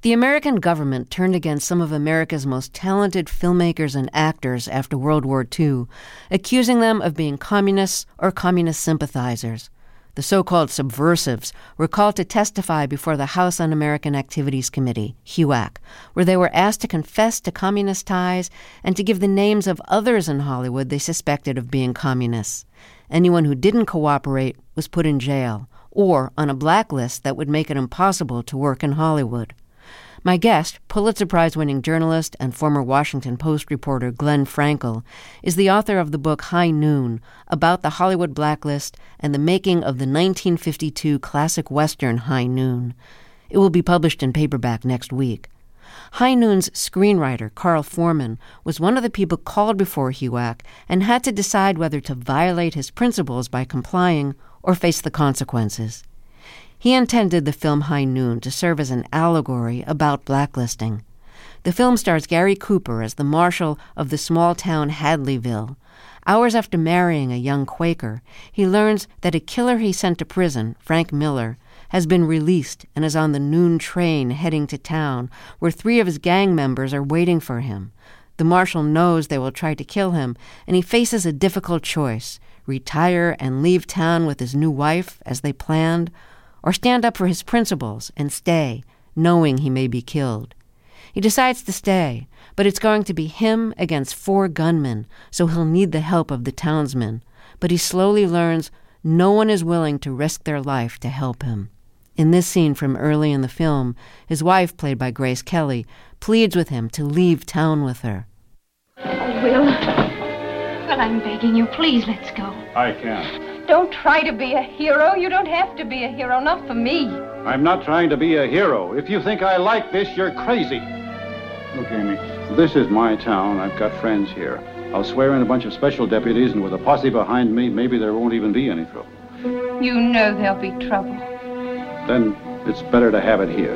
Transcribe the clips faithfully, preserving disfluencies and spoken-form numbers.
The American government turned against some of America's most talented filmmakers and actors after World War Two, accusing them of being communists or communist sympathizers. The so-called subversives were called to testify before the House Un-American Activities Committee, HUAC, where they were asked to confess to communist ties and to give the names of others in Hollywood they suspected of being communists. Anyone who didn't cooperate was put in jail or on a blacklist that would make it impossible to work in Hollywood. My guest, Pulitzer Prize-winning journalist and former Washington Post reporter Glenn Frankel, is the author of the book High Noon, about the Hollywood blacklist and the making of the nineteen fifty-two classic Western High Noon. It will be published in paperback next week. High Noon's screenwriter, Carl Foreman, was one of the people called before HUAC and had to decide whether to violate his principles by complying or face the consequences. He intended the film High Noon to serve as an allegory about blacklisting. The film stars Gary Cooper as the marshal of the small town Hadleyville. Hours after marrying a young Quaker, he learns that a killer he sent to prison, Frank Miller, has been released and is on the noon train heading to town, where three of his gang members are waiting for him. The marshal knows they will try to kill him, and he faces a difficult choice: retire and leave town with his new wife, as they planned, or stand up for his principles and stay, knowing he may be killed. He decides to stay, but it's going to be him against four gunmen, so he'll need the help of the townsmen. But he slowly learns no one is willing to risk their life to help him. In this scene from early in the film, his wife, played by Grace Kelly, pleads with him to leave town with her. Oh, Will. Well, I'm begging you, please let's go. I can't. Don't try to be a hero. You don't have to be a hero, not for me. I'm not trying to be a hero. If you think I like this, you're crazy. Look, Amy, this is my town. I've got friends here. I'll swear in a bunch of special deputies, and with a posse behind me, maybe there won't even be any trouble. You know there'll be trouble. Then it's better to have it here.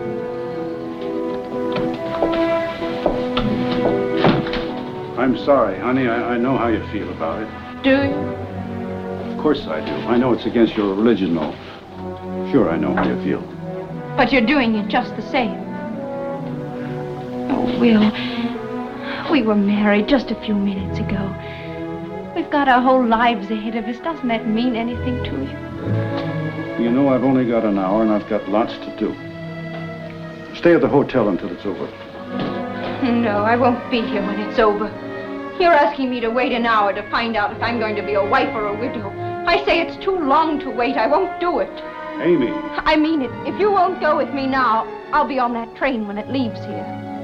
I'm sorry, honey. I, I know how you feel about it. Do you? Of course I do. I know it's against your religion, though. Sure, I know how you feel. But you're doing it just the same. Oh, Will, we were married just a few minutes ago. We've got our whole lives ahead of us. Doesn't that mean anything to you? You know, I've only got an hour, and I've got lots to do. Stay at the hotel until it's over. No, I won't be here when it's over. You're asking me to wait an hour to find out if I'm going to be a wife or a widow. I say it's too long to wait. I won't do it. Amy. I mean it. If you won't go with me now, I'll be on that train when it leaves here.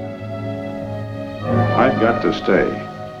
I've got to stay.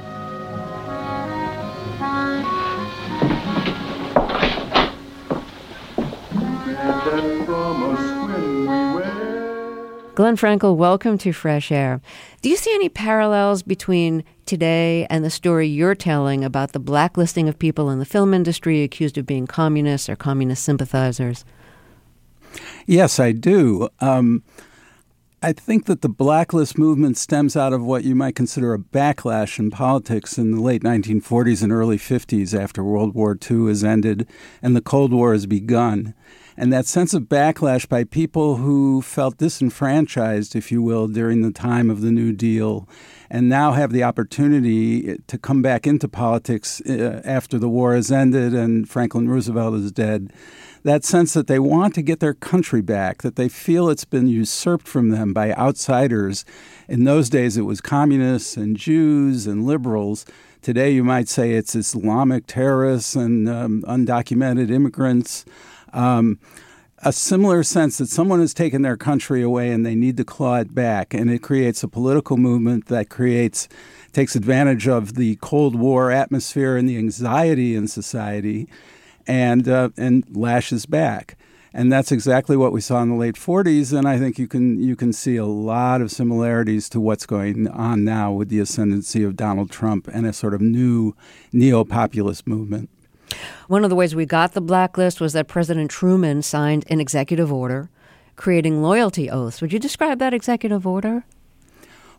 Glenn Frankel, welcome to Fresh Air. Do you see any parallels between today and the story you're telling about the blacklisting of people in the film industry accused of being communists or communist sympathizers? Yes, I do. Um, I think that the blacklist movement stems out of what you might consider a backlash in politics in the late nineteen forties and early fifties after World War Two has ended and the Cold War has begun. And that sense of backlash by people who felt disenfranchised, if you will, during the time of the New Deal, and now have the opportunity to come back into politics uh, after the war has ended and Franklin Roosevelt is dead. That sense that they want to get their country back, that they feel it's been usurped from them by outsiders. In those days, it was communists and Jews and liberals. Today, you might say it's Islamic terrorists and um, undocumented immigrants. Um, a similar sense that someone has taken their country away and they need to claw it back. And it creates a political movement that creates, takes advantage of the Cold War atmosphere and the anxiety in society and uh, and lashes back. And that's exactly what we saw in the late forties. And I think you can you can see a lot of similarities to what's going on now with the ascendancy of Donald Trump and a sort of new neo-populist movement. One of the ways we got the blacklist was that President Truman signed an executive order creating loyalty oaths. Would you describe that executive order?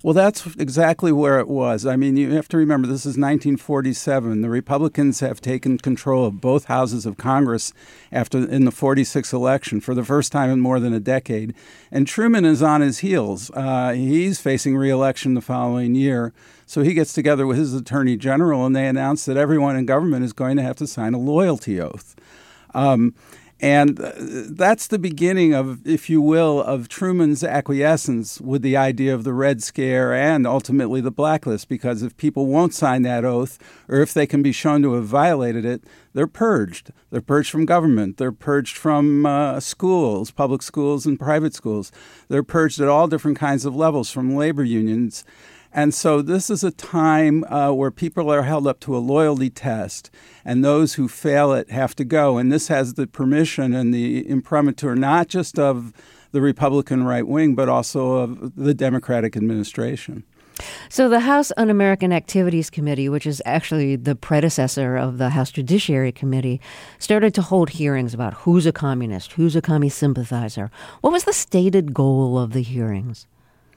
Well, that's exactly where it was. I mean, you have to remember, this is nineteen forty-seven. The Republicans have taken control of both houses of Congress after in the forty-six election for the first time in more than a decade. And Truman is on his heels. Uh, he's facing re-election the following year. So he gets together with his attorney general, and they announce that everyone in government is going to have to sign a loyalty oath. Um, And that's the beginning of, if you will, of Truman's acquiescence with the idea of the Red Scare and ultimately the blacklist, because if people won't sign that oath, or if they can be shown to have violated it, they're purged. They're purged from government. They're purged from uh, schools, public schools and private schools. They're purged at all different kinds of levels, from labor unions. And so this is a time uh, where people are held up to a loyalty test, and those who fail it have to go. And this has the permission and the imprimatur not just of the Republican right wing, but also of the Democratic administration. So the House Un-American Activities Committee, which is actually the predecessor of the House Judiciary Committee, started to hold hearings about who's a communist, who's a commie sympathizer. What was the stated goal of the hearings?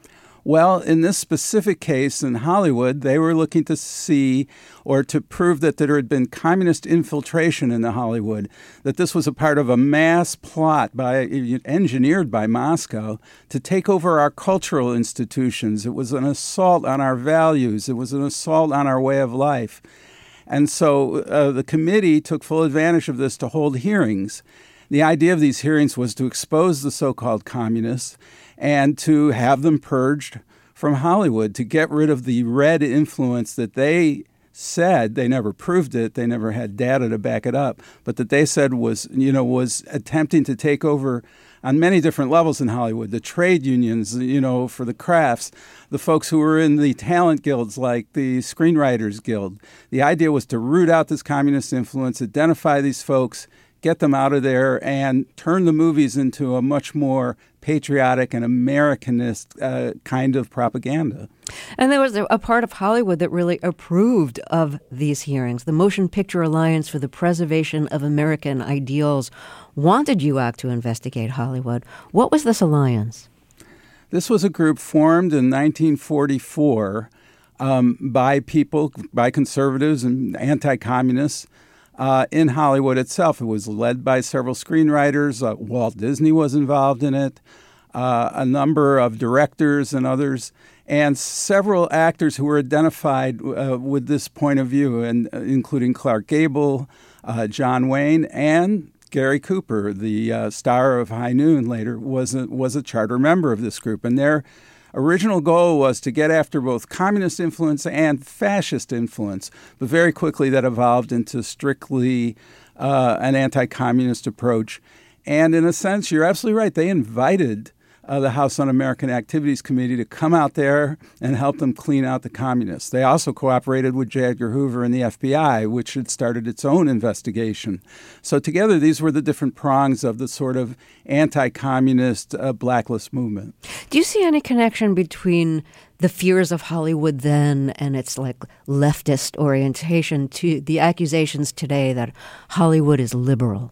Well, in this specific case in Hollywood, they were looking to see or to prove that there had been communist infiltration into Hollywood, that this was a part of a mass plot by, engineered by Moscow to take over our cultural institutions. It was an assault on our values. It was an assault on our way of life. And so uh, the committee took full advantage of this to hold hearings. The idea of these hearings was to expose the so-called communists and to have them purged from Hollywood, to get rid of the red influence that they said, they never proved it, they never had data to back it up, but that they said was, you know, was attempting to take over on many different levels in Hollywood. The trade unions, you know, for the crafts, the folks who were in the talent guilds like the Screenwriters Guild. The idea was to root out this communist influence, identify these folks, get them out of there, and turn the movies into a much more patriotic and Americanist uh, kind of propaganda. And there was a part of Hollywood that really approved of these hearings. The Motion Picture Alliance for the Preservation of American Ideals wanted U A C to investigate Hollywood. What was this alliance? This was a group formed in nineteen forty-four um, by people, by conservatives and anti-communists, Uh, in Hollywood itself. It was led by several screenwriters. Uh, Walt Disney was involved in it, uh, a number of directors and others, and several actors who were identified uh, with this point of view, and uh, including Clark Gable, uh, John Wayne, and Gary Cooper, the uh, star of High Noon later, was a, was a charter member of this group. And their original goal was to get after both communist influence and fascist influence, but very quickly that evolved into strictly uh, an anti-communist approach. And in a sense, you're absolutely right. They invited uh, the House Un-American Activities Committee to come out there and help them clean out the communists. They also cooperated with J. Edgar Hoover and the F B I, which had started its own investigation. So together, these were the different prongs of the sort of anti-communist uh, blacklist movement. Do you see any connection between the fears of Hollywood then and its like leftist orientation to the accusations today that Hollywood is liberal?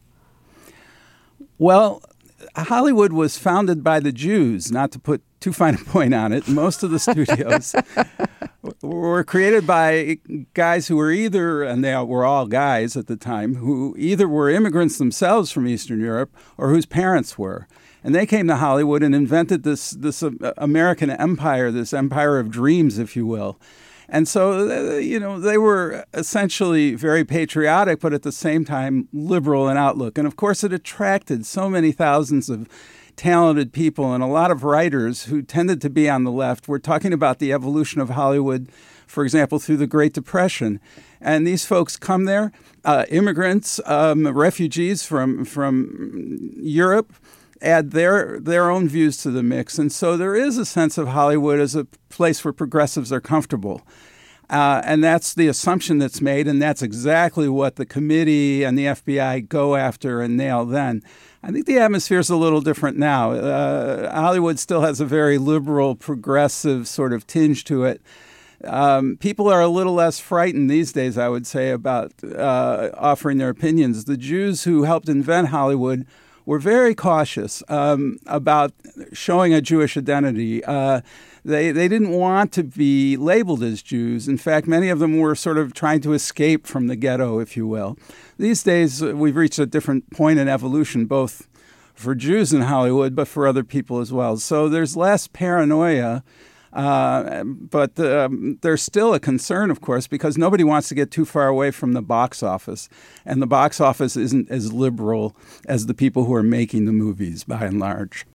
Well, Hollywood was founded by the Jews, not to put too fine a point on it. Most of the studios were created by guys who were either, and they were all guys at the time, who either were immigrants themselves from Eastern Europe or whose parents were. And they came to Hollywood and invented this, this American empire, this empire of dreams, if you will. And so, uh, you know, they were essentially very patriotic, but at the same time liberal in outlook. And of course, it attracted so many thousands of talented people and a lot of writers who tended to be on the left. We're talking about the evolution of Hollywood, for example, through the Great Depression. And these folks come there, uh, immigrants, um, refugees from from Europe, add their their own views to the mix. And so there is a sense of Hollywood as a place where progressives are comfortable. Uh, and that's the assumption that's made, and that's exactly what the committee and the F B I go after and nail then. I think the atmosphere is a little different now. Uh, Hollywood still has a very liberal, progressive sort of tinge to it. Um, people are a little less frightened these days, I would say, about uh, offering their opinions. The Jews who helped invent Hollywood were very cautious um, about showing a Jewish identity. Uh, they they didn't want to be labeled as Jews. In fact, many of them were sort of trying to escape from the ghetto, if you will. These days, we've reached a different point in evolution, both for Jews in Hollywood, but for other people as well. So there's less paranoia. Uh, but um, there's still a concern, of course, because nobody wants to get too far away from the box office. And the box office isn't as liberal as the people who are making the movies, by and large.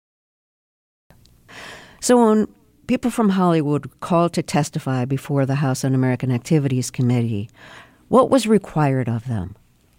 So when people from Hollywood called to testify before the House Un-American Activities Committee, what was required of them?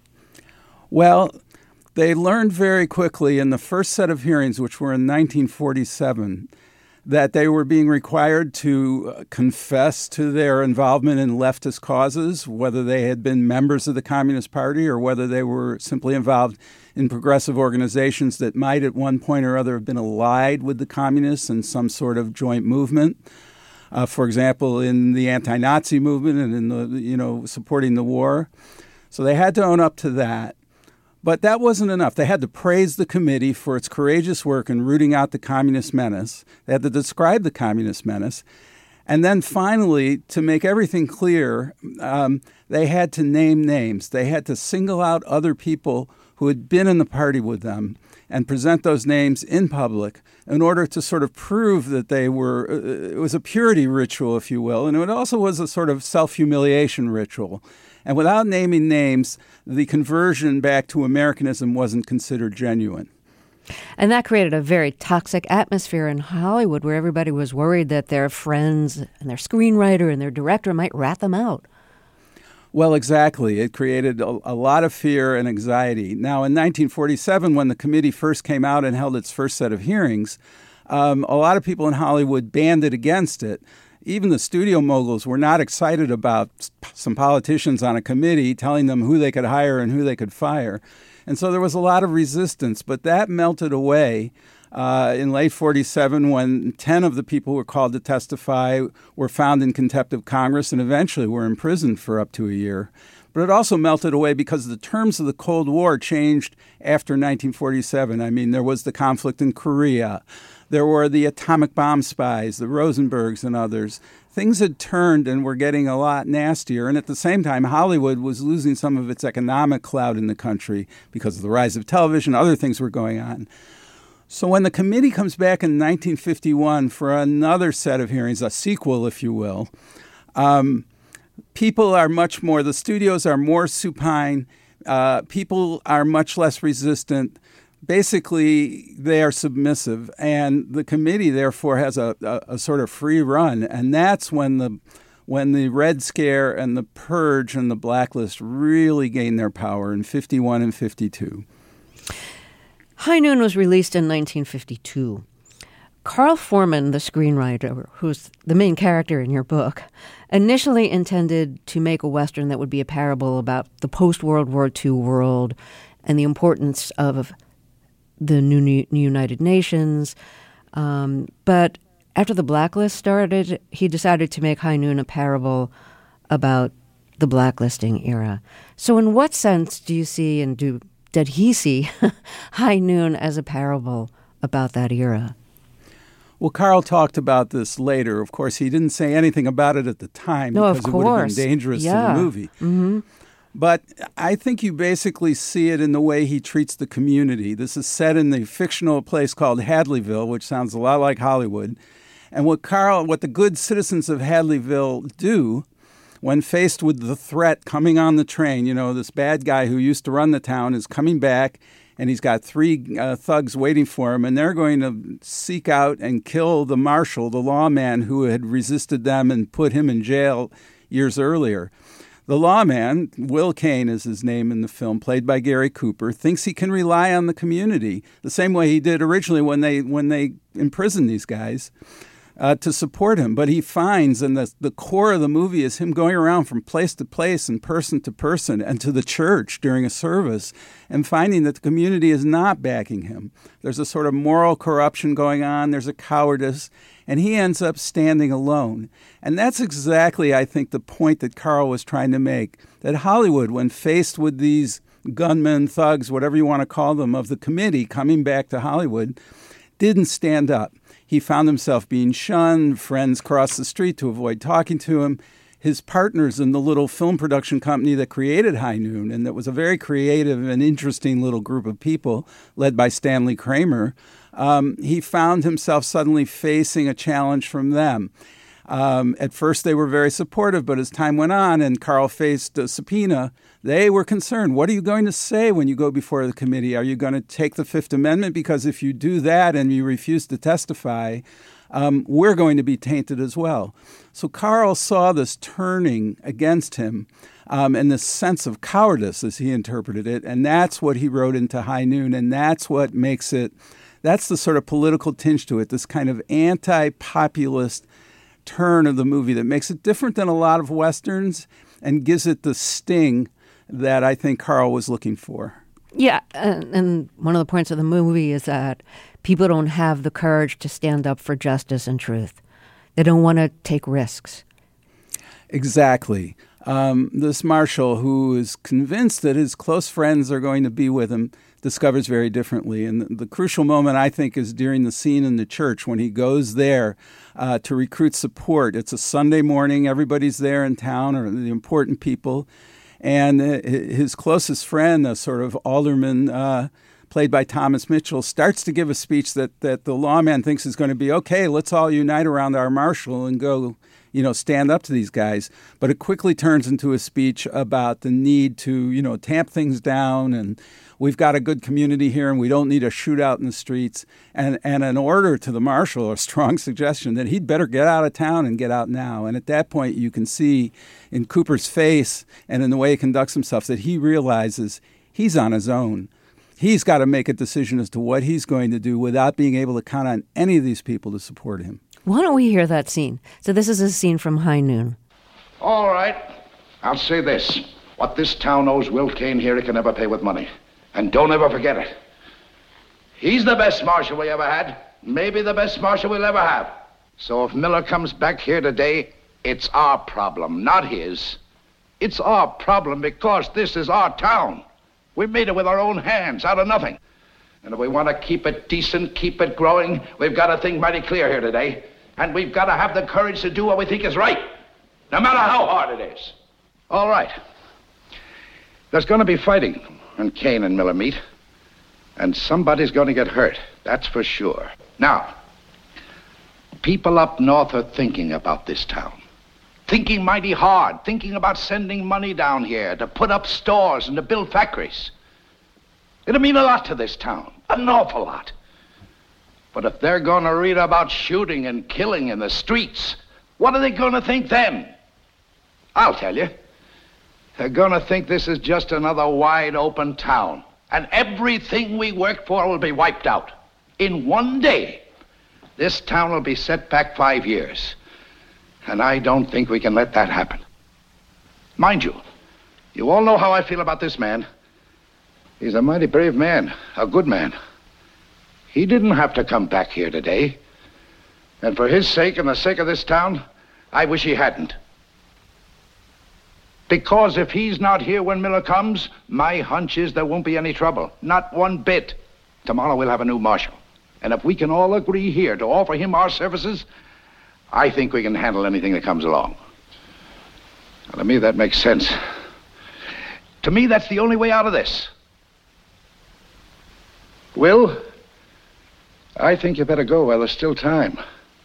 Well, they learned very quickly in the first set of hearings, which were in nineteen forty-seven, that they were being required to confess to their involvement in leftist causes, whether they had been members of the Communist Party or whether they were simply involved in progressive organizations that might at one point or other have been allied with the communists in some sort of joint movement. Uh, for example, in the anti-Nazi movement and in the, you know, supporting the war. So they had to own up to that. But that wasn't enough. They had to praise the committee for its courageous work in rooting out the communist menace. They had to describe the communist menace. And then finally, to make everything clear, um, they had to name names. They had to single out other people who had been in the party with them and present those names in public in order to sort of prove that they were, uh, it was a purity ritual, if you will, and it also was a sort of self-humiliation ritual. And without naming names, the conversion back to Americanism wasn't considered genuine. And that created a very toxic atmosphere in Hollywood where everybody was worried that their friends and their screenwriter and their director might rat them out. Well, exactly. It created a, a lot of fear and anxiety. Now, in nineteen forty-seven, when the committee first came out and held its first set of hearings, um, a lot of people in Hollywood banded against it. Even the studio moguls were not excited about some politicians on a committee telling them who they could hire and who they could fire. And so there was a lot of resistance, but that melted away uh, in late forty-seven when ten of the people who were called to testify were found in contempt of Congress and eventually were imprisoned for up to a year. But it also melted away because the terms of the Cold War changed after nineteen forty-seven. I mean, there was the conflict in Korea. There were the atomic bomb spies, the Rosenbergs and others. Things had turned and were getting a lot nastier. And at the same time, Hollywood was losing some of its economic clout in the country because of the rise of television. Other things were going on. So when the committee comes back in nineteen fifty-one for another set of hearings, a sequel, if you will, um, people are much more, the studios are more supine. Uh, people are much less resistant. Basically, they are submissive, and the committee, therefore, has a, a, a sort of free run. And that's when the when the Red Scare and the Purge and the Blacklist really gained their power in fifty-one and fifty-two. High Noon was released in nineteen fifty-two. Carl Foreman, the screenwriter, who's the main character in your book, initially intended to make a Western that would be a parable about the post-World War Two world and the importance of the new United Nations. Um, but after the Blacklist started, he decided to make High Noon a parable about the blacklisting era. So in what sense do you see and do did he see High Noon as a parable about that era? Well, Carl talked about this later. Of course, he didn't say anything about it at the time no, because of it would have been course. dangerous yeah. to the movie. Mm-hmm. But I think you basically see it in the way he treats the community. This is set in the fictional place called Hadleyville, which sounds a lot like Hollywood. And what Carl, what the good citizens of Hadleyville do when faced with the threat coming on the train, you know, this bad guy who used to run the town is coming back, and he's got three uh, thugs waiting for him, and they're going to seek out and kill the marshal, the lawman who had resisted them and put him in jail years earlier. The lawman, Will Kane is his name in the film, played by Gary Cooper, thinks he can rely on the community the same way he did originally when they when they imprisoned these guys uh, to support him. But he finds, and the, the core of the movie is him going around from place to place and person to person and to the church during a service and finding that the community is not backing him. There's a sort of moral corruption going on. There's a cowardice. And he ends up standing alone. And that's exactly, I think, the point that Carl was trying to make, that Hollywood, when faced with these gunmen, thugs, whatever you want to call them, of the committee coming back to Hollywood, didn't stand up. He found himself being shunned. Friends crossed the street to avoid talking to him. His partners in the little film production company that created High Noon, and that was a very creative and interesting little group of people led by Stanley Kramer, um, he found himself suddenly facing a challenge from them. Um, at first, they were very supportive, but as time went on and Carl faced a subpoena, they were concerned. What are you going to say when you go before the committee? Are you going to take the Fifth Amendment? Because if you do that and you refuse to testify, um, we're going to be tainted as well. So Carl saw this turning against him um, and this sense of cowardice, as he interpreted it, and that's what he wrote into High Noon, and that's what makes it, that's the sort of political tinge to it, this kind of anti-populist turn of the movie that makes it different than a lot of Westerns and gives it the sting that I think Carl was looking for. Yeah, and, and one of the points of the movie is that people don't have the courage to stand up for justice and truth. They don't want to take risks. Exactly. Um, this marshal, who is convinced that his close friends are going to be with him, discovers very differently. And the, the crucial moment, I think, is during the scene in the church when he goes there uh, to recruit support. It's a Sunday morning. Everybody's there in town, or the important people. And uh, his closest friend, a sort of alderman uh, played by Thomas Mitchell, starts to give a speech that, that the lawman thinks is going to be, okay, let's all unite around our marshal and go, you know, stand up to these guys. But it quickly turns into a speech about the need to, you know, tamp things down, and we've got a good community here and we don't need a shootout in the streets. And, and an order to the marshal, a strong suggestion that he'd better get out of town and get out now. And at that point, you can see in Cooper's face and in the way he conducts himself that he realizes he's on his own. He's got to make a decision as to what he's going to do without being able to count on any of these people to support him. Why don't we hear that scene? So this is a scene from High Noon. All right. I'll say this. What this town owes Will Kane here, it can never pay with money. And don't ever forget it. He's the best marshal we ever had. Maybe the best marshal we'll ever have. So if Miller comes back here today, it's our problem, not his. It's our problem because this is our town. We made it with our own hands, out of nothing. And if we want to keep it decent, keep it growing, we've got to think mighty clear here today. And we've got to have the courage to do what we think is right, no matter how hard it is. All right. There's going to be fighting when Kane and Miller meet. And somebody's going to get hurt, that's for sure. Now, people up north are thinking about this town. Thinking mighty hard, thinking about sending money down here to put up stores and to build factories. It'll mean a lot to this town, an awful lot. But if they're going to read about shooting and killing in the streets, what are they going to think then? I'll tell you. They're going to think this is just another wide open town. And everything we worked for will be wiped out. In one day, this town will be set back five years. And I don't think we can let that happen. Mind you, you all know how I feel about this man. He's a mighty brave man, a good man. He didn't have to come back here today. And for his sake and the sake of this town, I wish he hadn't. Because if he's not here when Miller comes, my hunch is there won't be any trouble. Not one bit. Tomorrow we'll have a new marshal. And if we can all agree here to offer him our services, I think we can handle anything that comes along. Now, to me, that makes sense. To me, that's the only way out of this. Will, I think you better go while there's still time.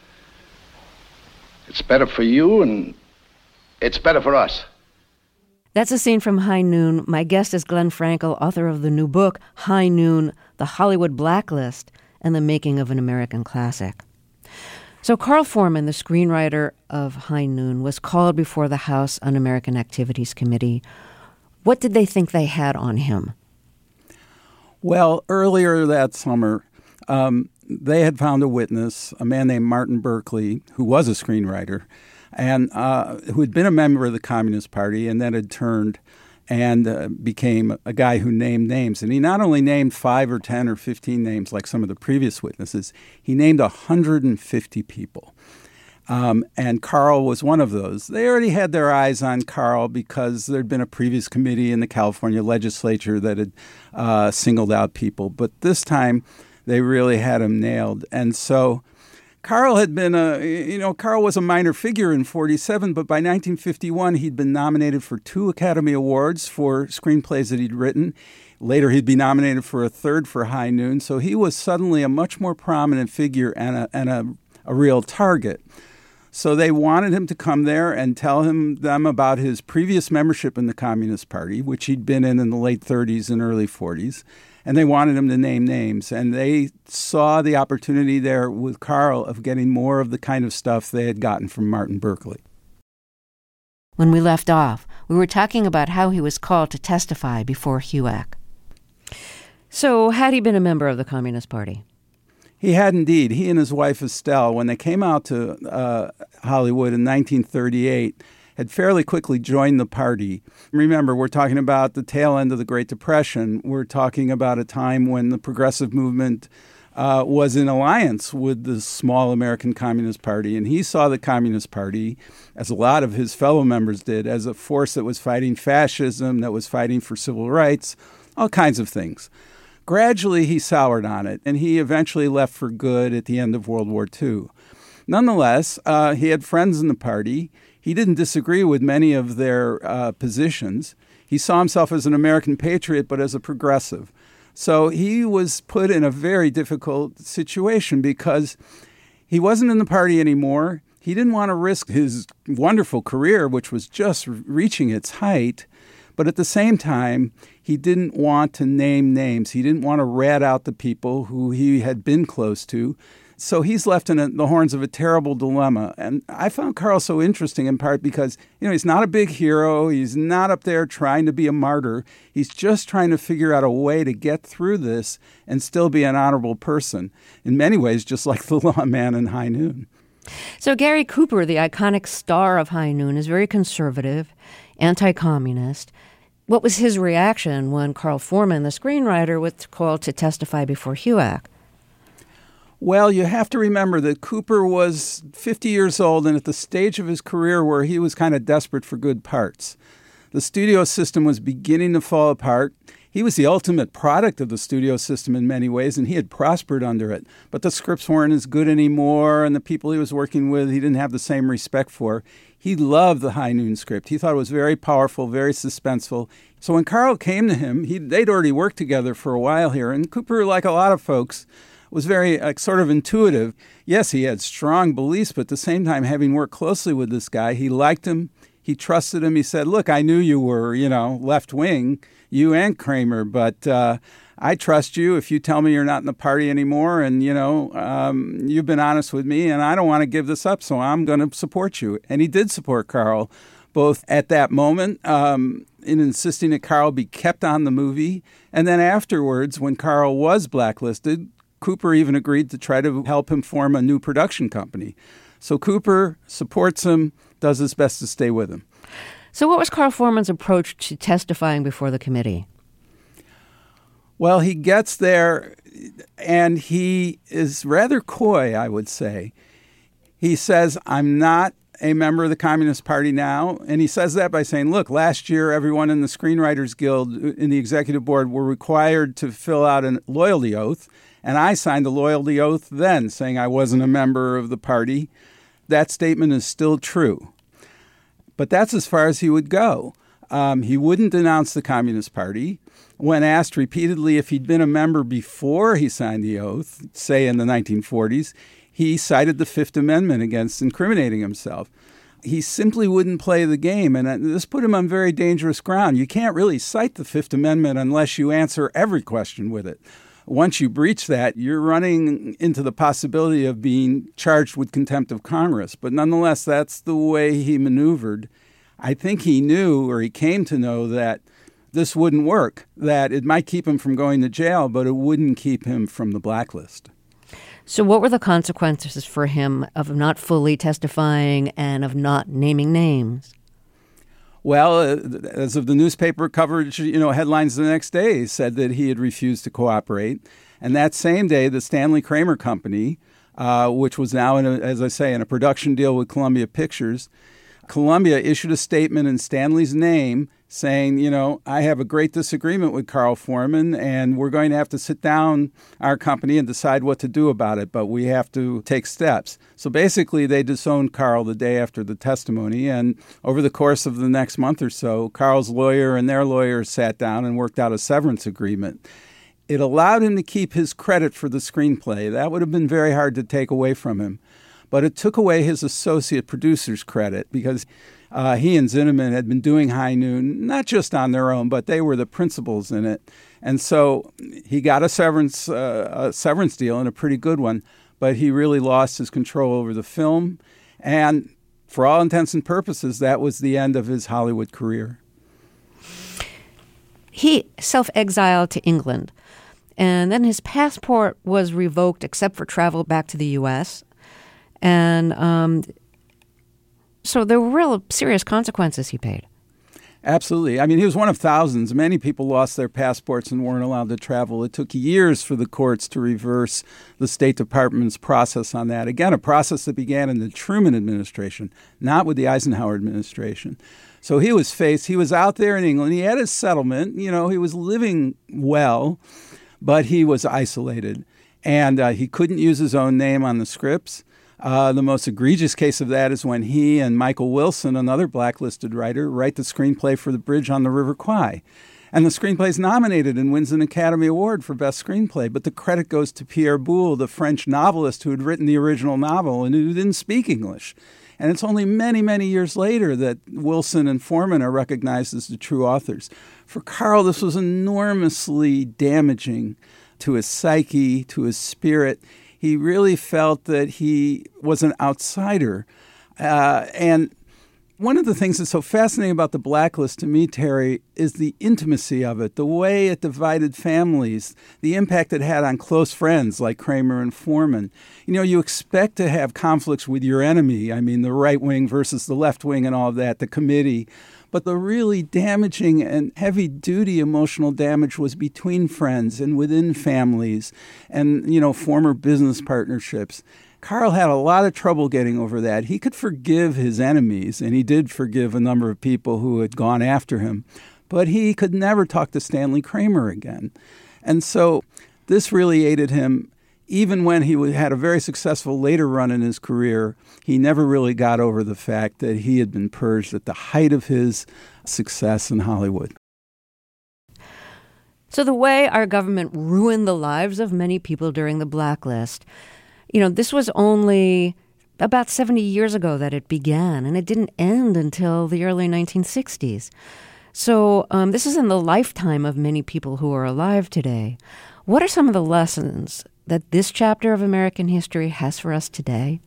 It's better for you, and it's better for us. That's a scene from High Noon. My guest is Glenn Frankel, author of the new book, High Noon, The Hollywood Blacklist and the Making of an American Classic. So Carl Foreman, the screenwriter of High Noon, was called before the House Un-American Activities Committee. What did they think they had on him? Well, earlier that summer, um, they had found a witness, a man named Martin Berkeley, who was a screenwriter, and uh, who had been a member of the Communist Party and then had turned and uh, became a guy who named names. And he not only named five or ten or fifteen names like some of the previous witnesses, he named one hundred fifty people. Um, and Carl was one of those. They already had their eyes on Carl because there'd been a previous committee in the California legislature that had uh, singled out people. But this time, they really had him nailed. And so Carl had been a, you know, Carl was a minor figure in forty-seven, but by nineteen fifty-one, he'd been nominated for two Academy Awards for screenplays that he'd written. Later, he'd be nominated for a third for High Noon. So he was suddenly a much more prominent figure and a, and a, a real target. So they wanted him to come there and tell him them about his previous membership in the Communist Party, which he'd been in in the late thirties and early forties. And they wanted him to name names. And they saw the opportunity there with Carl of getting more of the kind of stuff they had gotten from Martin Berkeley. When we left off, we were talking about how he was called to testify before H U A C. So had he been a member of the Communist Party? He had indeed. He and his wife Estelle, when they came out to uh, Hollywood in nineteen thirty-eight, had fairly quickly joined the party. Remember, we're talking about the tail end of the Great Depression. We're talking about a time when the progressive movement uh, was in alliance with the small American Communist Party. And he saw the Communist Party, as a lot of his fellow members did, as a force that was fighting fascism, that was fighting for civil rights, all kinds of things. Gradually, he soured on it, and he eventually left for good at the end of World War Two. Nonetheless, uh, he had friends in the party. He didn't disagree with many of their uh, positions. He saw himself as an American patriot, but as a progressive. So he was put in a very difficult situation because he wasn't in the party anymore. He didn't want to risk his wonderful career, which was just reaching its height. But at the same time, he didn't want to name names. He didn't want to rat out the people who he had been close to. So he's left in a, the horns of a terrible dilemma. And I found Carl so interesting in part because, you know, he's not a big hero. He's not up there trying to be a martyr. He's just trying to figure out a way to get through this and still be an honorable person. In many ways, just like the lawman in High Noon. So Gary Cooper, the iconic star of High Noon, is very conservative, anti-communist. What was his reaction when Carl Foreman, the screenwriter, was called to testify before H U A C? Well, you have to remember that Cooper was fifty years old and at the stage of his career where he was kind of desperate for good parts. The studio system was beginning to fall apart. He was the ultimate product of the studio system in many ways, and he had prospered under it. But the scripts weren't as good anymore, and the people he was working with, he didn't have the same respect for. He loved the High Noon script. He thought it was very powerful, very suspenseful. So when Carl came to him, he, they'd already worked together for a while here, and Cooper, like a lot of folks, was very uh, sort of intuitive. Yes, he had strong beliefs, but at the same time, having worked closely with this guy, he liked him. He trusted him. He said, look, I knew you were, you know, left wing, you and Kramer, but uh, I trust you. If you tell me you're not in the party anymore and, you know, um, you've been honest with me and I don't want to give this up, so I'm going to support you. And he did support Carl, both at that moment um, in insisting that Carl be kept on the movie. And then afterwards, when Carl was blacklisted, Cooper even agreed to try to help him form a new production company. So Cooper supports him, does his best to stay with him. So what was Carl Foreman's approach to testifying before the committee? Well, he gets there, and he is rather coy, I would say. He says, I'm not a member of the Communist Party now. And he says that by saying, look, last year, everyone in the Screenwriters Guild, in the executive board, were required to fill out a loyalty oath. And I signed a loyalty oath then, saying I wasn't a member of the party. That statement is still true. But that's as far as he would go. Um, he wouldn't denounce the Communist Party. When asked repeatedly if he'd been a member before he signed the oath, say in the nineteen forties, he cited the Fifth Amendment against incriminating himself. He simply wouldn't play the game, and this put him on very dangerous ground. You can't really cite the Fifth Amendment unless you answer every question with it. Once you breach that, you're running into the possibility of being charged with contempt of Congress. But nonetheless, that's the way he maneuvered. I think he knew, or he came to know, that this wouldn't work, that it might keep him from going to jail, but it wouldn't keep him from the blacklist. So what were the consequences for him of not fully testifying and of not naming names? Well, as of the newspaper coverage, you know, headlines the next day said that he had refused to cooperate. And that same day, the Stanley Kramer Company uh, which was now, in a, as I say, in a production deal with Columbia Pictures. Columbia issued a statement in Stanley's name saying, you know, I have a great disagreement with Carl Foreman, and we're going to have to sit down, our company, and decide what to do about it, but we have to take steps. So basically, they disowned Carl the day after the testimony, and over the course of the next month or so, Carl's lawyer and their lawyer sat down and worked out a severance agreement. It allowed him to keep his credit for the screenplay. That would have been very hard to take away from him. But it took away his associate producer's credit because uh, he and Zinnemann had been doing High Noon, not just on their own, but they were the principals in it. And so he got a severance, uh, a severance deal, and a pretty good one, but he really lost his control over the film. And for all intents and purposes, that was the end of his Hollywood career. He self-exiled to England, and then his passport was revoked except for travel back to the U S, And um, so there were real serious consequences he paid. Absolutely. I mean, he was one of thousands. Many people lost their passports and weren't allowed to travel. It took years for the courts to reverse the State Department's process on that. Again, a process that began in the Truman administration, not with the Eisenhower administration. So he was faced, he was out there in England. He had his settlement. You know, he was living well, but he was isolated. And uh, he couldn't use his own name on the scripts. Uh, the most egregious case of that is when he and Michael Wilson, another blacklisted writer, write the screenplay for The Bridge on the River Kwai. And the screenplay is nominated and wins an Academy Award for Best Screenplay. But the credit goes to Pierre Boulle, the French novelist who had written the original novel and who didn't speak English. And it's only many, many years later that Wilson and Foreman are recognized as the true authors. For Carl, this was enormously damaging to his psyche, to his spirit. He really felt that he was an outsider. Uh, and one of the things that's so fascinating about The Blacklist to me, Terry, is the intimacy of it, the way it divided families, the impact it had on close friends like Kramer and Foreman. You know, you expect to have conflicts with your enemy. I mean, the right wing versus the left wing and all of that, the committee. But the really damaging and heavy-duty emotional damage was between friends and within families and, you know, former business partnerships. Carl had a lot of trouble getting over that. He could forgive his enemies, and he did forgive a number of people who had gone after him, but he could never talk to Stanley Kramer again. And so this really aided him. Even when he had a very successful later run in his career, he never really got over the fact that he had been purged at the height of his success in Hollywood. So the way our government ruined the lives of many people during the Blacklist, you know, this was only about seventy years ago that it began, and it didn't end until the early nineteen sixties. So um, this is in the lifetime of many people who are alive today. What are some of the lessons that this chapter of American history has for us today?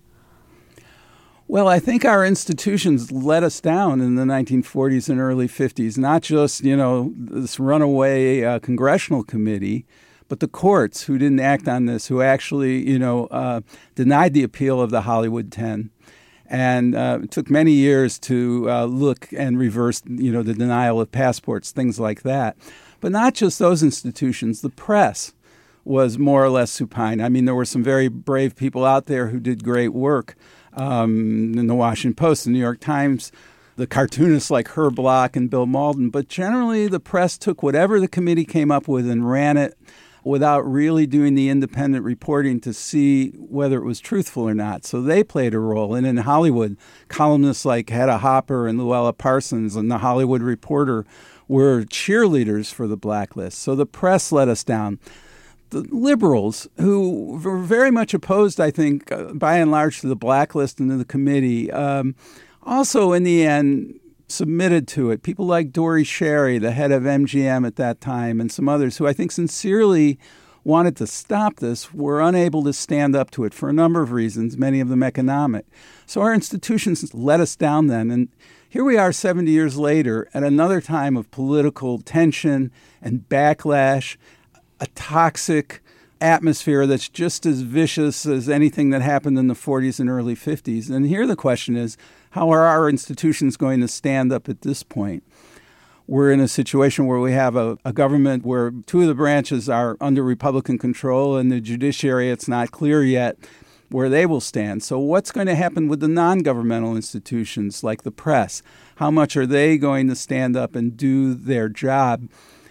Well, I think our institutions let us down in the nineteen forties and early fifties, not just, you know, this runaway uh, congressional committee, but the courts who didn't act on this, who actually, you know, uh, denied the appeal of the Hollywood ten. And uh, it took many years to uh, look and reverse, you know, the denial of passports, things like that. But not just those institutions, the press was more or less supine. I mean, there were some very brave people out there who did great work um, in the Washington Post, the New York Times, the cartoonists like Herb Block and Bill Malden. But generally, the press took whatever the committee came up with and ran it without really doing the independent reporting to see whether it was truthful or not. So they played a role. And in Hollywood, columnists like Hedda Hopper and Luella Parsons and The Hollywood Reporter were cheerleaders for the Blacklist. So the press let us down. The liberals, who were very much opposed, I think, uh, by and large, to the Blacklist and to the committee, um, also in the end submitted to it. People like Dory Sherry, the head of M G M at that time, and some others who I think sincerely wanted to stop this were unable to stand up to it for a number of reasons, many of them economic. So our institutions let us down then. And here we are seventy years later at another time of political tension and backlash, a toxic atmosphere that's just as vicious as anything that happened in the forties and early fifties. And here the question is, how are our institutions going to stand up at this point? We're in a situation where we have a, a government where two of the branches are under Republican control, and the judiciary, it's not clear yet where they will stand. So what's going to happen with the non-governmental institutions like the press? How much are they going to stand up and do their job,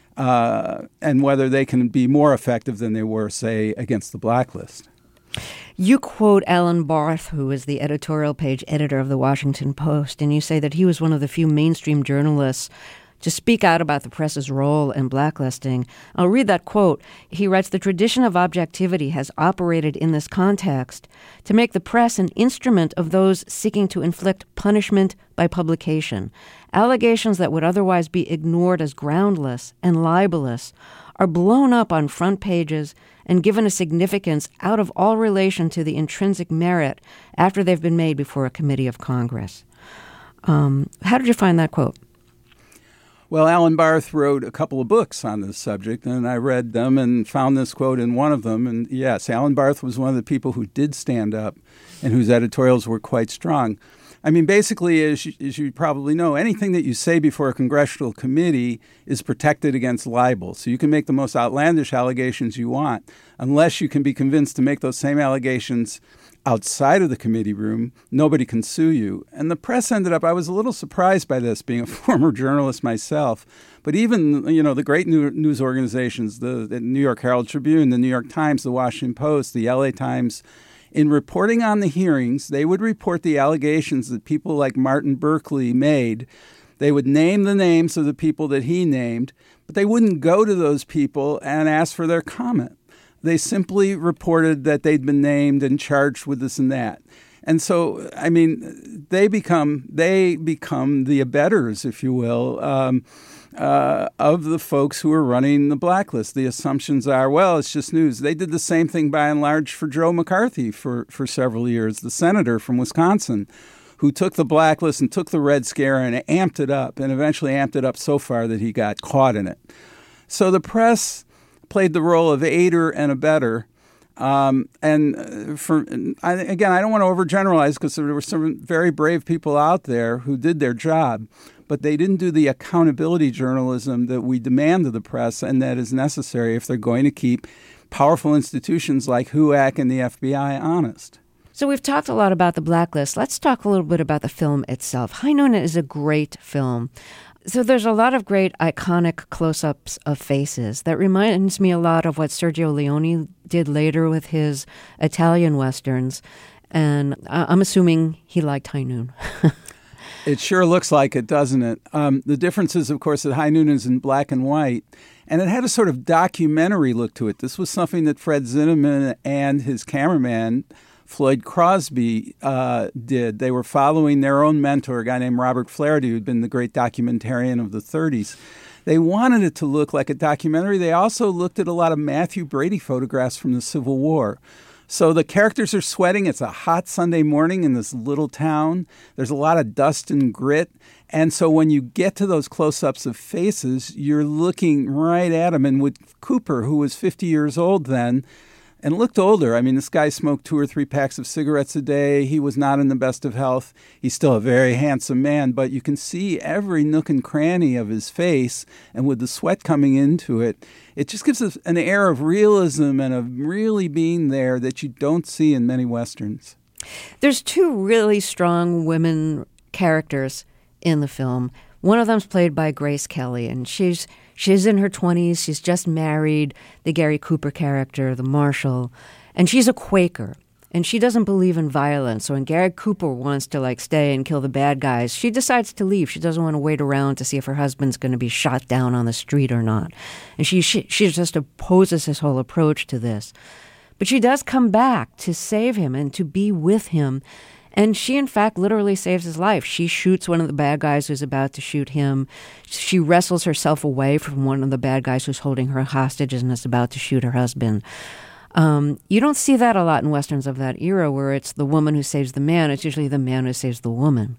uh, and whether they can be more effective than they were, say, against the blacklist? You quote Alan Barth, who is the editorial page editor of the Washington Post, and you say that he was one of the few mainstream journalists to speak out about the press's role in blacklisting. I'll read that quote. He writes, "The tradition of objectivity has operated in this context to make the press an instrument of those seeking to inflict punishment by publication. Allegations that would otherwise be ignored as groundless and libelous are blown up on front pages and given a significance out of all relation to the intrinsic merit after they've been made before a committee of Congress." Um, how did you find that quote? Well, Alan Barth wrote a couple of books on this subject, and I read them and found this quote in one of them. And yes, Alan Barth was one of the people who did stand up and whose editorials were quite strong. I mean, basically, as you, as you probably know, anything that you say before a congressional committee is protected against libel. So you can make the most outlandish allegations you want, unless you can be convinced to make those same allegations outside of the committee room. Nobody can sue you. And the press ended up, I was a little surprised by this, being a former journalist myself. But even, you know, the great news organizations, the, the New York Herald Tribune, the New York Times, the Washington Post, the L A Times, in reporting on the hearings, they would report the allegations that people like Martin Berkeley made. They would name the names of the people that he named, but they wouldn't go to those people and ask for their comment. They simply reported that they'd been named and charged with this and that. And so, I mean, they become they become the abettors, if you will, um, uh, of the folks who are running the blacklist. The assumptions are, well, it's just news. They did the same thing by and large for Joe McCarthy for, for several years, the senator from Wisconsin, who took the blacklist and took the Red Scare and amped it up, and eventually amped it up so far that he got caught in it. So the press played the role of aider and abettor. Um, and for I, again, I don't want to overgeneralize because there were some very brave people out there who did their job, but they didn't do the accountability journalism that we demand of the press and that is necessary if they're going to keep powerful institutions like H U A C and the F B I honest. So we've talked a lot about the blacklist. Let's talk a little bit about the film itself. High Noon is a great film. So there's a lot of great iconic close-ups of faces. That reminds me a lot of what Sergio Leone did later with his Italian Westerns. And I'm assuming he liked High Noon. It sure looks like it, doesn't it? Um, the difference is, of course, that High Noon is in black and white. And it had a sort of documentary look to it. This was something that Fred Zinnemann and his cameraman, Floyd Crosby, uh, did. They were following their own mentor, a guy named Robert Flaherty, who'd been the great documentarian of the thirties. They wanted it to look like a documentary. They also looked at a lot of Matthew Brady photographs from the Civil War. So the characters are sweating. It's a hot Sunday morning in this little town. There's a lot of dust and grit. And so when you get to those close-ups of faces, you're looking right at them. And with Cooper, who was fifty years old then, and looked older. I mean, this guy smoked two or three packs of cigarettes a day. He was not in the best of health. He's still a very handsome man, but you can see every nook and cranny of his face, and with the sweat coming into it, it just gives us an air of realism and of really being there that you don't see in many Westerns. There's two really strong women characters in the film. One of them's played by Grace Kelly, and she's she's in her twenties. She's just married the Gary Cooper character, the marshal, and she's a Quaker, and she doesn't believe in violence. So when Gary Cooper wants to like stay and kill the bad guys, she decides to leave. She doesn't want to wait around to see if her husband's going to be shot down on the street or not, and she she, she just opposes his whole approach to this. But she does come back to save him and to be with him. And she, in fact, literally saves his life. She shoots one of the bad guys who's about to shoot him. She wrestles herself away from one of the bad guys who's holding her hostage and is about to shoot her husband. Um, you don't see that a lot in Westerns of that era where it's the woman who saves the man. It's usually the man who saves the woman.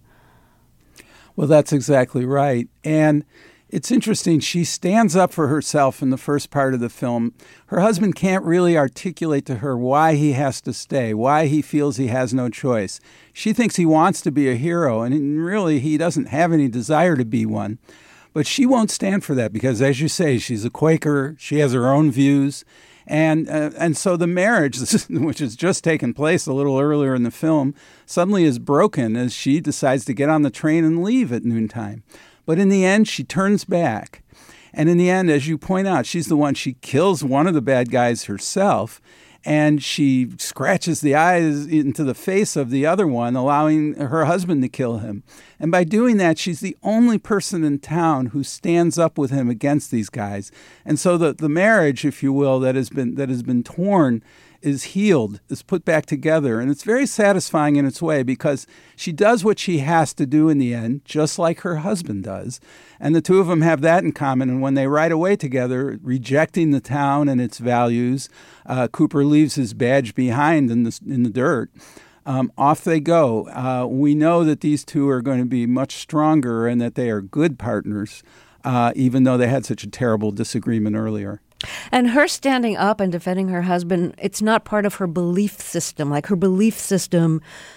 Well, that's exactly right. And it's interesting. She stands up for herself in the first part of the film. Her husband can't really articulate to her why he has to stay, why he feels he has no choice. She thinks he wants to be a hero, and really he doesn't have any desire to be one. But she won't stand for that because, as you say, she's a Quaker. She has her own views. And uh, and so the marriage, which has just taken place a little earlier in the film, suddenly is broken as she decides to get on the train and leave at noontime. But in the end, she turns back. And in the end, as you point out, she's the one, she kills one of the bad guys herself, and she scratches the eyes into the face of the other one, allowing her husband to kill him. And by doing that, she's the only person in town who stands up with him against these guys. And so the, the marriage, if you will, that has been that has been torn is healed, is put back together. And it's very satisfying in its way because she does what she has to do in the end, just like her husband does. And the two of them have that in common. And when they ride away together, rejecting the town and its values, uh, Cooper leaves his badge behind in the, in the dirt. Um, off they go. Uh, we know that these two are going to be much stronger and that they are good partners, uh, even though they had such a terrible disagreement earlier. And her standing up and defending her husband, it's not part of her belief system. Like, her belief system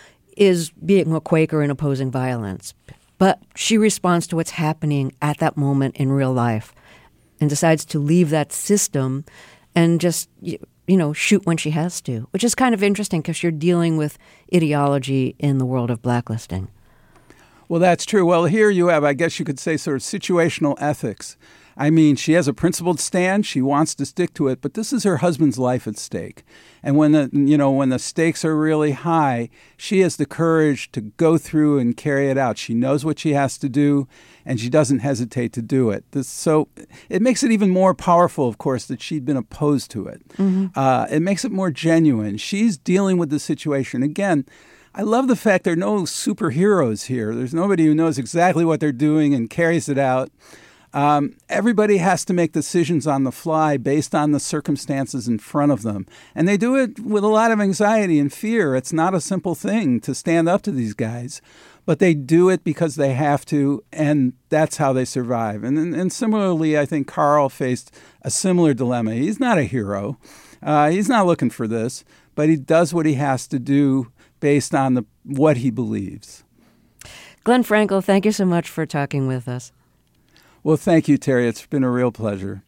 is being a Quaker and opposing violence. But she responds to what's happening at that moment in real life and decides to leave that system and just, you know, shoot when she has to, which is kind of interesting because you're dealing with ideology in the world of blacklisting. Well, that's true. Well, here you have, I guess you could say, sort of situational ethics. I mean, she has a principled stand. She wants to stick to it, but this is her husband's life at stake. And when the, you know, when the stakes are really high, she has the courage to go through and carry it out. She knows what she has to do, and she doesn't hesitate to do it. This, so it makes it even more powerful, of course, that she'd been opposed to it. Mm-hmm. Uh, it makes it more genuine. She's dealing with the situation. Again, I love the fact there are no superheroes here. There's nobody who knows exactly what they're doing and carries it out. Um, everybody has to make decisions on the fly based on the circumstances in front of them. And they do it with a lot of anxiety and fear. It's not a simple thing to stand up to these guys, but they do it because they have to, and that's how they survive. And, and, and similarly, I think Carl faced a similar dilemma. He's not a hero. Uh, he's not looking for this, but he does what he has to do based on the what he believes. Glenn Frankel, thank you so much for talking with us. Well, thank you, Terry. It's been a real pleasure.